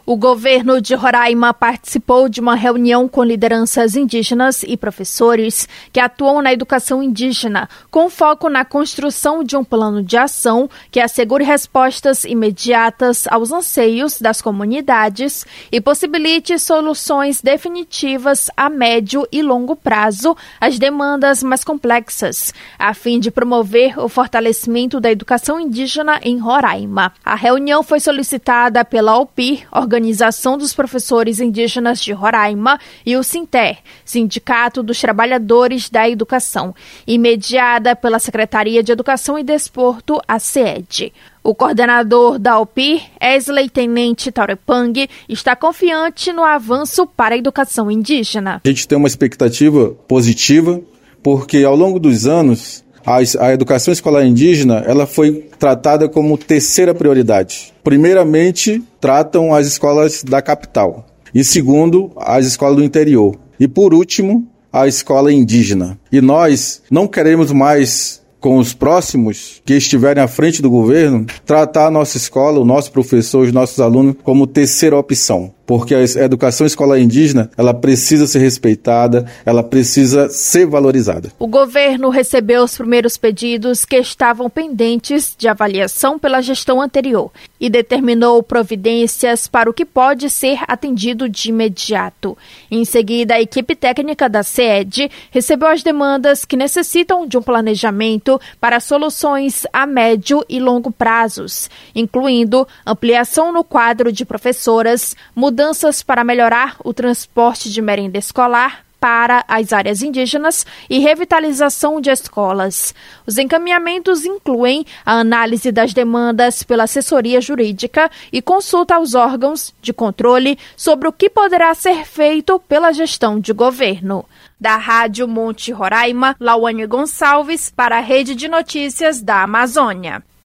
O governo de Roraima participou de uma reunião com lideranças indígenas e professores que atuam na educação indígena, com foco na construção de um plano de ação que assegure respostas imediatas aos anseios das comunidades e possibilite soluções definitivas a médio e longo prazo às demandas mais complexas, a fim de promover o fortalecimento da educação indígena em Roraima. A reunião foi solicitada pela AUPIR, Organização dos Professores Indígenas de Roraima, e o SINTER, Sindicato dos Trabalhadores da Educação, e mediada pela Secretaria de Educação e Desporto, a SEED. O coordenador da AUPIR, ex-tenente Taurepang, está confiante no avanço para a educação indígena. A gente tem uma expectativa positiva, porque ao longo dos anos, a educação escolar indígena ela foi tratada como terceira prioridade. Primeiramente, tratam as escolas da capital. E segundo, as escolas do interior. E por último, a escola indígena. E nós não queremos mais, com os próximos que estiverem à frente do governo, tratar a nossa escola, o nosso professor, os nossos alunos como terceira opção. Porque a educação escolar indígena, ela precisa ser respeitada, ela precisa ser valorizada. O governo recebeu os primeiros pedidos que estavam pendentes de avaliação pela gestão anterior e determinou providências para o que pode ser atendido de imediato. Em seguida, a equipe técnica da SEED recebeu as demandas que necessitam de um planejamento para soluções a médio e longo prazos, incluindo ampliação no quadro de professoras, mudanças para melhorar o transporte de merenda escolar para as áreas indígenas e revitalização de escolas. Os encaminhamentos incluem a análise das demandas pela assessoria jurídica e consulta aos órgãos de controle sobre o que poderá ser feito pela gestão de governo. Da Rádio Monte Roraima, Lauane Gonçalves para a Rede de Notícias da Amazônia.